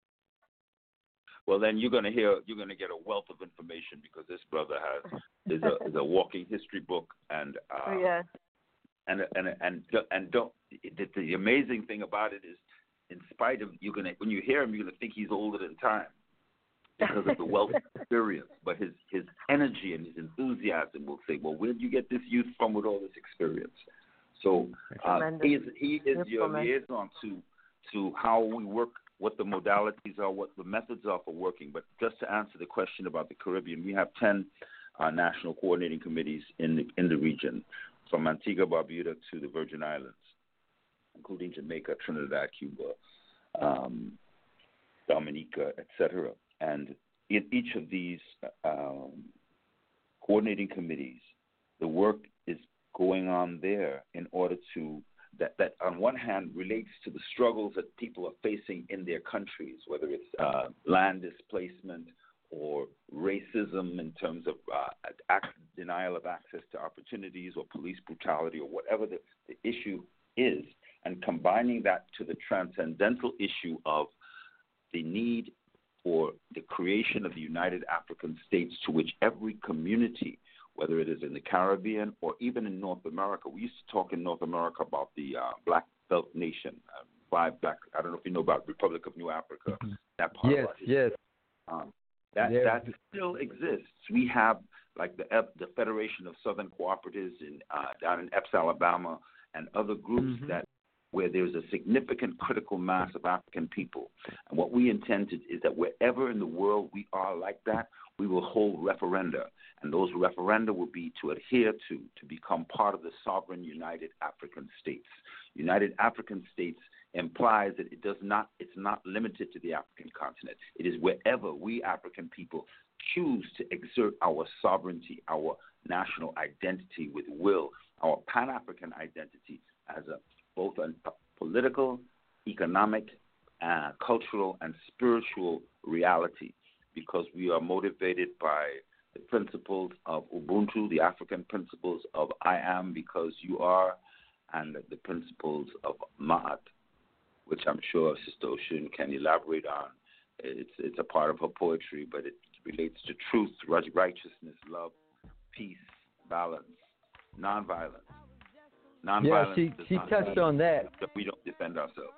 Well, then you're going to hear, you're going to get a wealth of information because this brother has is a is a walking history book, and uh, Oh, yeah. and and and and don't. The, the amazing thing about it is, in spite of you're gonna when you hear him, you're gonna think he's older than time because of the wealth of experience. But his his energy and his enthusiasm will say, well, where did you get this youth from with all this experience? So uh, he is he is your liaison to to how we work, what the modalities are, what the methods are for working. But just to answer the question about the Caribbean, we have ten uh, national coordinating committees in the, in the region, from Antigua, Barbuda to the Virgin Islands, including Jamaica, Trinidad, Cuba, um, Dominica, et cetera. And in each of these um, coordinating committees, the work is going on there in order to that, that on one hand relates to the struggles that people are facing in their countries, whether it's uh, land displacement or racism in terms of uh, act, denial of access to opportunities or police brutality or whatever the, the issue is, and combining that to the transcendental issue of the need for the creation of the United African States, to which every community, whether it is in the Caribbean or even in North America. We used to talk in North America about the uh, Black Belt Nation, uh, five black, I don't know if you know about Republic of New Africa, that part yes, of our history. Yes, um, that, yes. that still exists. We have, like, the the Federation of Southern Cooperatives in, uh, down in Epes, Alabama, and other groups mm-hmm. that where there's a significant critical mass of African people. And what we intended is that wherever in the world we are like that, we will hold referenda. And those referenda will be to adhere to, to become part of the sovereign United African States. United African States implies that it does not, it's not limited to the African continent. It is wherever we African people choose to exert our sovereignty, our national identity with will, our Pan-African identity as a both a, a political, economic, uh, cultural, and spiritual reality, because we are motivated by the principles of Ubuntu, the African principles of I am because you are, and the principles of Ma'at, which I'm sure Sister Oshun can elaborate on. It's, it's a part of her poetry, but it relates to truth, righteousness, love, peace, balance, nonviolence. Yeah, she, she touched on that. That we don't defend ourselves.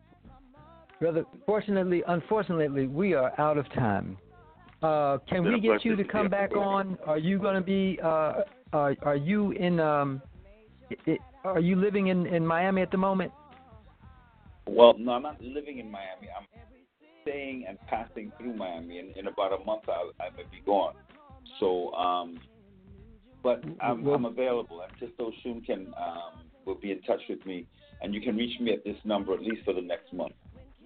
Brother, fortunately, unfortunately, we are out of time. Uh, can we get you to come back on? Are you going to be? Uh, are, are you in? Um, it, are you living in, in Miami at the moment? Well, no, I'm not living in Miami. I'm staying and passing through Miami. In, in about a month, I, I may be gone. So. Um, But I'm, well, I'm available, and Sister Oshun can um, will be in touch with me, and you can reach me at this number at least for the next month.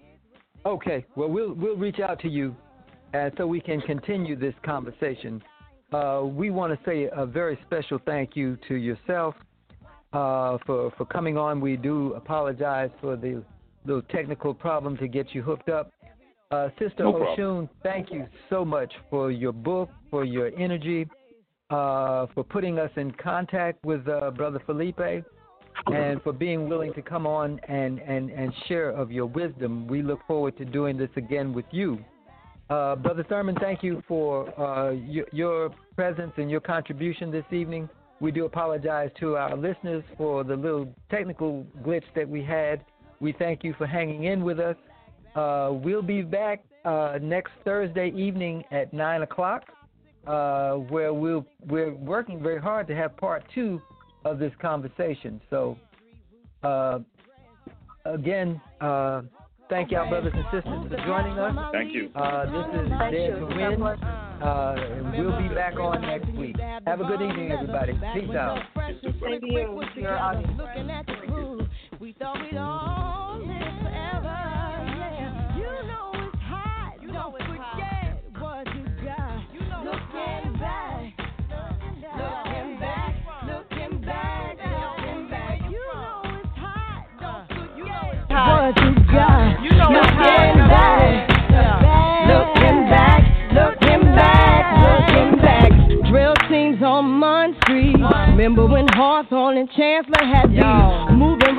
Okay. Well, we'll we'll reach out to you, uh, so we can continue this conversation. Uh, we want to say a very special thank you to yourself uh, for for coming on. We do apologize for the little technical problem to get you hooked up. Uh, Sister no Oshun, thank you so much for your book, for your energy. Uh, for putting us in contact with uh, Brother Felipe, and for being willing to come on and, and, and share of your wisdom. We look forward to doing this again with you. Uh, Brother Thurman, thank you for uh, your, your presence and your contribution this evening. We do apologize to our listeners for the little technical glitch that we had. We thank you for hanging in with us. Uh, we'll be back uh, next Thursday evening at nine o'clock. Uh, where we'll, we're working very hard to have part two of this conversation. So, uh, again, uh, thank y'all, brothers and sisters, for joining us. Thank you. Uh, this is Dead to Win, uh, and we'll be back on next week. Have a good evening, everybody. Peace out. Thank you. Your audience. We thought we'd all live forever. Yeah. You know it's hot. You don't forget what you got. Looking back, looking back, looking back, looking back. You know it's hot. Don't forget what you got. You know it's hot. Looking back, looking back, looking back. Drill teams on Munn Street. Remember when Hawthorne and Chancellor had these moving.